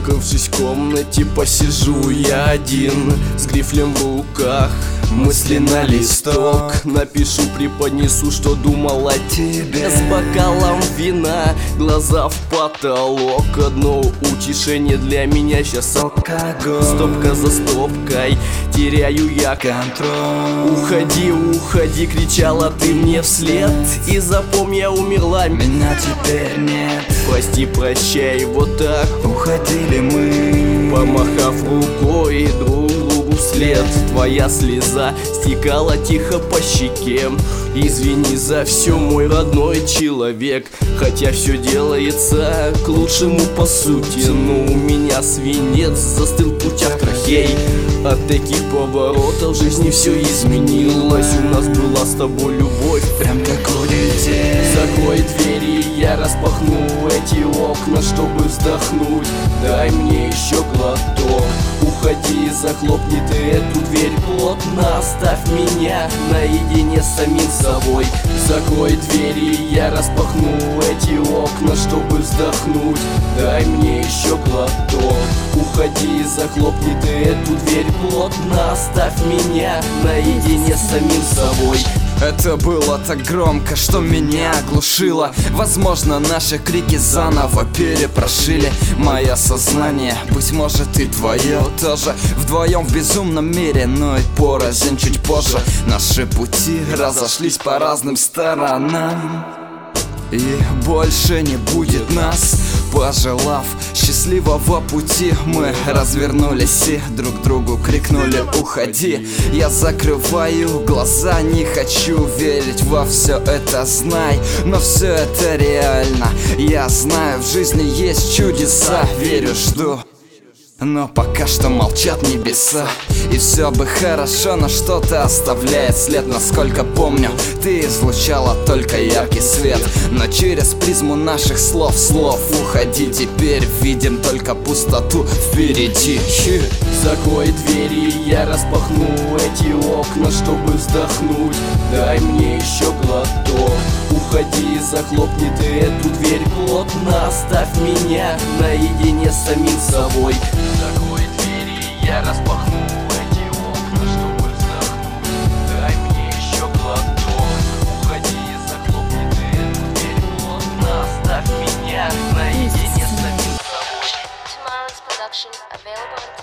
Закрывшись в комнате, посижу я один с грифелем в руках, мысли на листок напишу, преподнесу, что думал о тебе. С бокалом вина, глаза в потолок. Одно утешение для меня сейчас алкоголь. Стопка за стопкой теряю я контроль. Уходи, уходи, кричала ты мне вслед. И запомни, я умерла, меня теперь нет. Прости, прощай, вот так уходили мы, помахав рукой друг другу вслед. Твоя слеза стекала тихо по щеке. Извини за все, мой родной человек, хотя все делается к лучшему по сути. Но у меня свинец застыл в путях трахей. От таких поворотов в жизни все изменилось. У нас была с тобой любовь, прям как у детей. Закрой двери, я распахну эти окна, чтобы вздохнуть. Дай мне еще глоток. Уходи, захлопни ты эту дверь плотно. Оставь меня наедине с самим собой. Закрой двери, я распахну эти окна, чтобы вздохнуть. Дай мне еще глоток. Уходи, захлопни ты эту дверь плотно. Оставь меня наедине с самим собой. Это было так громко, что меня оглушило. Возможно, наши крики заново перепрошили мое сознание, быть может и твое тоже. Вдвоем в безумном мире, но и порознь чуть позже. Наши пути разошлись по разным сторонам, и больше не будет нас. Пожелав счастливого пути, мы развернулись и друг другу крикнули: уходи. Я закрываю глаза, не хочу верить во все это, знай, но все это реально. Я знаю, в жизни есть чудеса, верю, жду, но пока что молчат небеса. И все бы хорошо, но что-то оставляет след. Насколько помню, ты излучала только яркий свет, но через призму наших слов уходи. Теперь видим только пустоту впереди. Закрой двери, я распахну эти окна, чтобы вздохнуть. Дай мне еще глоток. Уходи, захлопни ты эту дверь плотно. Оставь меня наедине с самим собой. Закрой двери, я распахну эти окна, чтобы вздохнуть. Дай мне еще глоток. Уходи, захлопни ты эту дверь плотно. Оставь меня наедине с самим собой. Tomorrow's production available.